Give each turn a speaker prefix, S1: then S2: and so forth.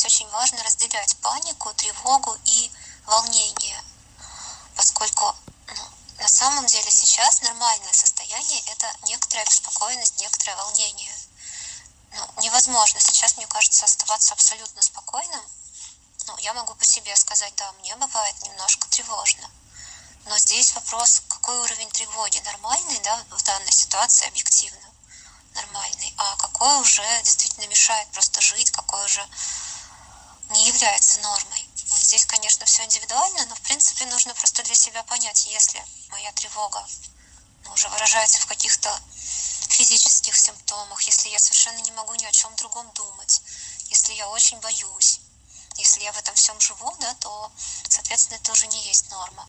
S1: здесь очень важно разделять панику, тревогу и волнение, поскольку на самом деле сейчас нормальное состояние — это некоторая беспокойность, некоторое волнение. Невозможно сейчас, мне кажется, оставаться абсолютно спокойным. Я могу по себе сказать, да, мне бывает немножко тревожно. Но здесь вопрос, какой уровень тревоги нормальный, да, в данной ситуации объективно нормальный, а какой уже действительно мешает просто жить, какой уже не является нормой. Вот здесь, конечно, все индивидуально, но в принципе нужно просто для себя понять, если моя тревога уже выражается в каких-то физических симптомах, если я совершенно не могу ни о чем другом думать, если я очень боюсь, если я в этом всем живу, да, то, соответственно, это уже не есть норма.